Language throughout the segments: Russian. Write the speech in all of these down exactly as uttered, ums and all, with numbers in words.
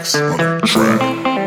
Max on the track.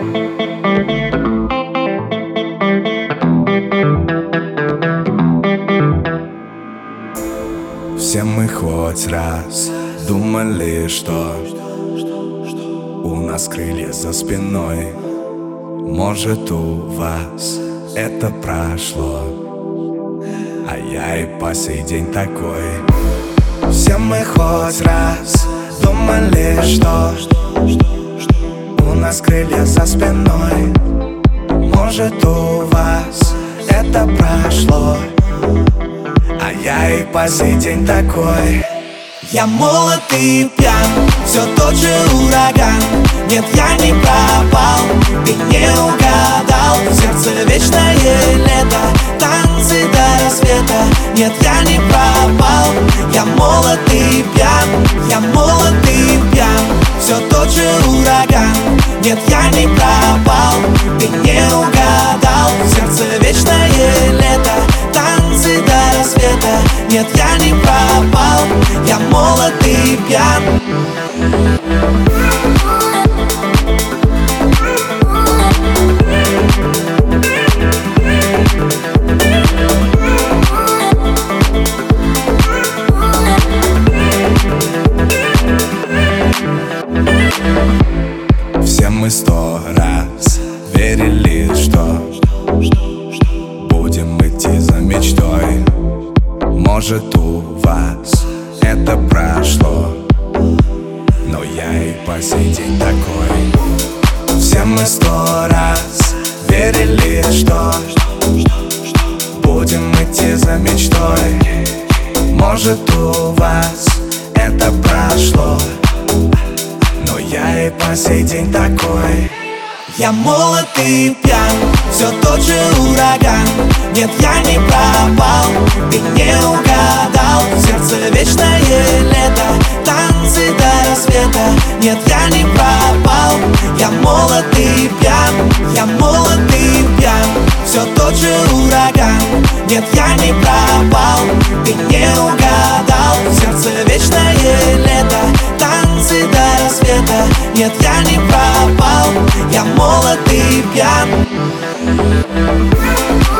Все мы хоть раз думали, что у нас крылья за спиной. Может, у вас это прошло, а я и по сей день такой. Все мы хоть раз думали, что у нас крылья за спиной. Может, у вас это прошло, а я и по сей день такой. Я молод и пьян, все тот же ураган. Нет, я не пропал, ты не угадал. В сердце вечное лето, танцы до рассвета. Нет, я не пропал, я молод и пьян. Я молод и пьян, все тот же ураган. Нет, я не пропал, ты не угадал. В сердце вечное лето, танцы до рассвета. Нет, я не пропал, я молод и пьян. Все мы сто раз верили, что будем идти за мечтой. Может, у вас это прошло, но я и по сей день такой. Все мы сто раз верили, что будем идти за мечтой. Может, у вас это прошло, но я и по сей день такой. Я молод и пьян, все тот же ураган. Нет, я не пропал, ты не угадал. В сердце вечное лето, танцы до рассвета. Нет, я не пропал, я молод и пьян. Я молод и пьян, все тот же ураган. Нет, я не пропал, ты не угадал. В сердце вечное лето, танцы до рассвета. Нет, я не пропал, я молод и пьян.